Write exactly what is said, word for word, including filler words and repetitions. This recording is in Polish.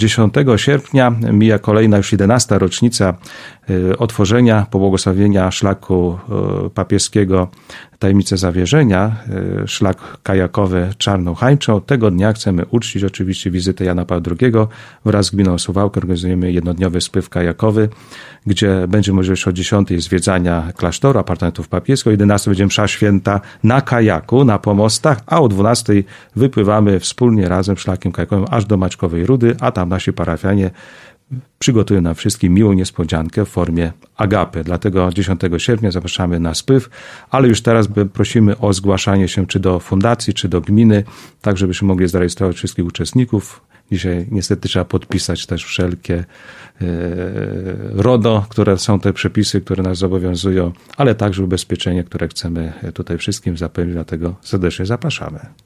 dziesiątego sierpnia mija kolejna już jedenasta rocznica otworzenia, pobłogosławienia szlaku papieskiego Tajemnice Zawierzenia, szlak kajakowy Czarną Hańczą. Tego dnia chcemy uczcić oczywiście wizytę Jana Pawła drugiego. Wraz z gminą Suwałkę organizujemy jednodniowy spływ kajakowy, gdzie będzie możliwość o dziesiątej zwiedzania klasztoru, apartamentów papieskich, o jedenastej będzie msza święta na kajaku, na pomostach, a o dwunastej wypływamy wspólnie razem szlakiem kajakowym aż do Maćkowej Rudy, a tam nasi parafianie przygotują nam wszystkim miłą niespodziankę w formie agapy. Dlatego dziesiątego sierpnia zapraszamy na spływ, ale już teraz prosimy o zgłaszanie się czy do fundacji, czy do gminy, tak żebyśmy mogli zarejestrować wszystkich uczestników. Dzisiaj niestety trzeba podpisać też wszelkie e, RODO, które są te przepisy, które nas zobowiązują, ale także ubezpieczenie, które chcemy tutaj wszystkim zapewnić, dlatego serdecznie zapraszamy.